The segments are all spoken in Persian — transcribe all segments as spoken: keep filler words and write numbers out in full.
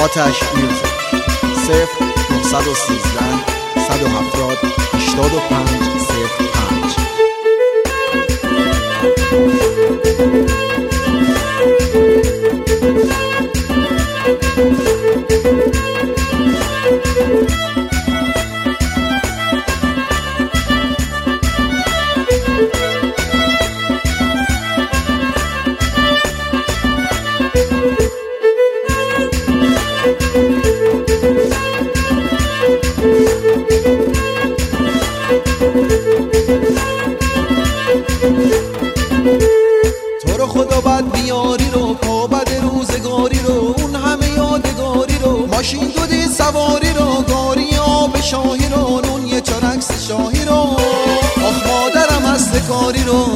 آتش میوزیک صفر نهصد و سیزده صد و هفتاد هشتاد و پنج صفر پنج. تو رو خدا بد بیاری رو، پا بد روزگاری رو، اون همه یادگاری رو، ماشین دودی سواری رو، گاری آب شاهی رو، نون یه چارکس شاهی رو، آخ مادرم هست کاری رو.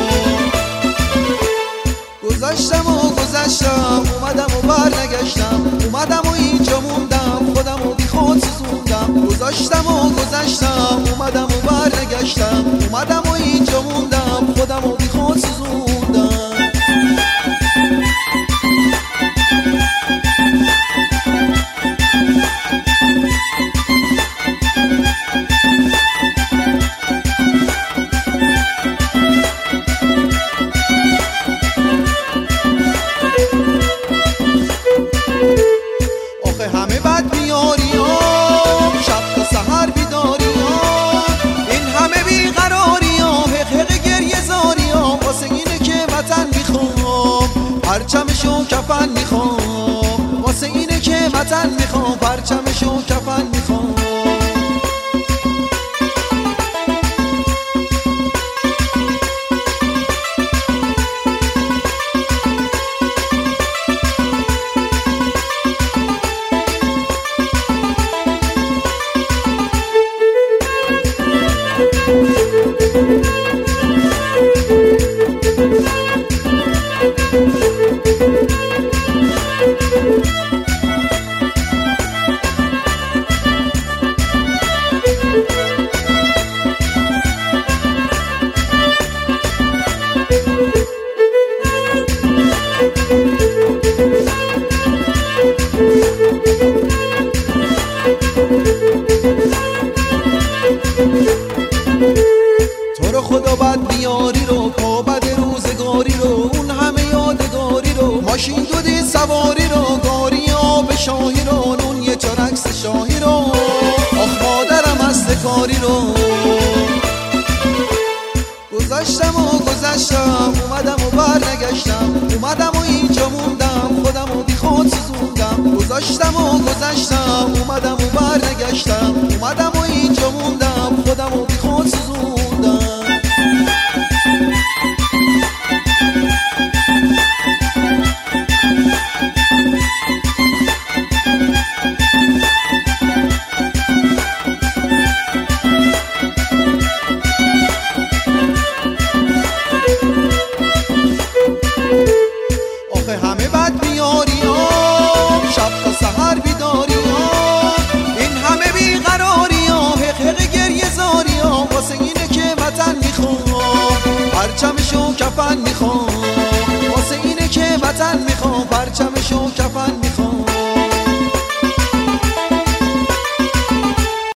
گذشتم و گذشتم، اومدم و بر نگشتم، اومدم و اینجا موندم، خودم و بی خود سوزوندم. گذشتم و گذشتم، اومدم و بر نگشتم، اومدم و اینجا موندم، خودم و بی خود سوزوندم. همه بد بیاری ها، شب تا سحر بیداری ها، این همه بیقراری ها، حق حق گریه زاری ها، واسه اینه که وطن میخوام پرچمشو کفن میخوام، واسه اینه که وطن میخوام پرچمشو کفن میخوام. تو رو خدا بد بیاری رو، پا بد روزگاری رو، اون همه یادگاری رو، ماشین دودی سواری رو، گاری آب شاهی رو، نون یه چارکس شاهی رو، آخ مادرم هست کاری رو. گذشتم و گذشتم، اومدم و بر نگشتم، اومدم و اینجا موندم، خودم و بی خود سوزوندم. گذشتم و گذشتم، اومدم و بر نگشتم، اومدم و اینجا موندم، خودم و بی خود سوزوندم. همه بد بیاری ها، شب تا سحر بیداری ها، این همه بیقراری ها، حق حق گریه زاری ها، واسه اینه که وطن میخوام پرچمشو کفن میخوام.